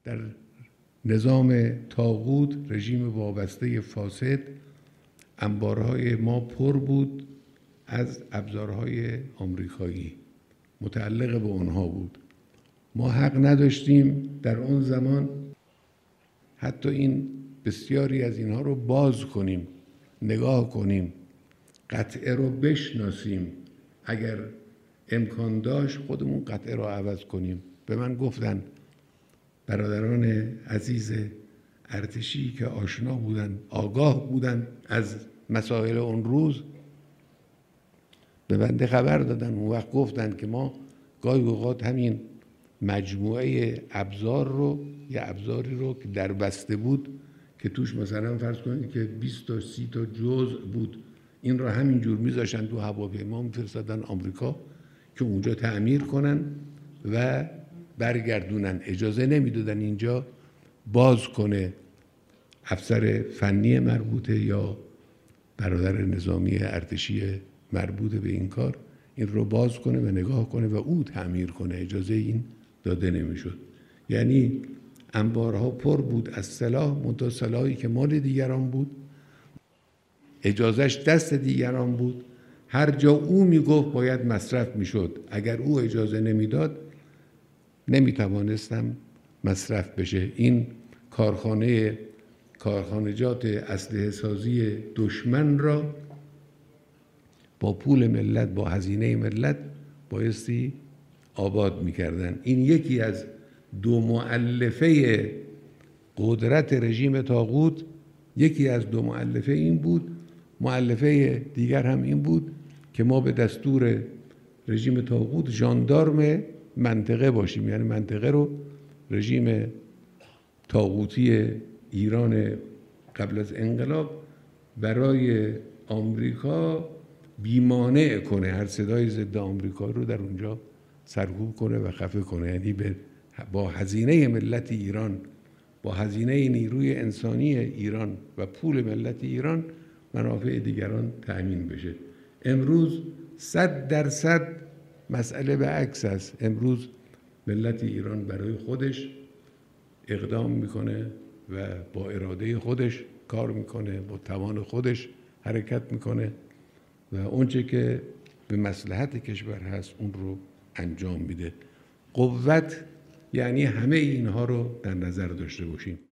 در نظام طاغوت، رژیم وابسته فاسد، انبارهای ما پر بود از ابزارهای آمریکایی، متعلق به اونها بود. ما حق نداشتیم در اون زمان حتی این بسیاری از اینها رو باز کنیم، نگاه کنیم، قطعه رو بشناسیم. اگر امکان داشت خودمون قطعه رو عوض کنیم. به من گفتن برادران عزیز ارتشی که آشنا بودن، آگاه بودن از مسائل اون روز، به بنده خبر دادن. اون وقت گفتن که ما گاهی اوقات همین مجموعه ابزار رو، یه ابزاری رو که در بسته بود که توش مثلا فرض کنید که 20 تا 30 تا جزء بود، این رو همینجور میذاشتن تو هواپیما میفرستادن آمریکا که اونجا تعمیر کنن و برگردونن. اجازه نمیدادن اینجا باز کنه افسر فنی مربوطه یا برادر نظامی ارتشی مربوط به این کار این رو باز کنه و نگاه کنه و او تعمیر کنه. اجازه این داده نمیشد. یعنی انبارها پر بود از سلاح، منتها سلاحی که مال دیگران بود، اجازهش دست دیگران بود. هر جا او میگفت باید مصرف میشد. اگر او اجازه نمیداد نمیتوانستم مصرف بشه. این کارخانجات اسلحه سازی دشمن را با پول ملت، با هزینه ملت بایستی آباد میکردن. این یکی از دو مؤلفه قدرت رژیم طاغوت، یکی از دو مؤلفه این بود. مؤلفه دیگر هم این بود که ما به دستور رژیم طاغوت ژاندارم منطقه باشیم. یعنی منطقه رو رژیم طاغوتی ایران قبل از انقلاب برای آمریکا بیمانع کنه، هر صدای ضد آمریکا رو در اونجا سرکوب کنه و خفه کنه. یعنی با هزینه ملت ایران، با هزینه نیروی انسانی ایران و پول ملت ایران منافع دیگران تأمین بشه. امروز 100% مسئله به عکس است. امروز ملت ایران برای خودش اقدام میکنه و با اراده خودش کار میکنه، با توان خودش حرکت میکنه و اونچه که به مصلحت کشور هست اون رو انجام میده. قوت یعنی همه اینها رو در نظر داشته باشیم.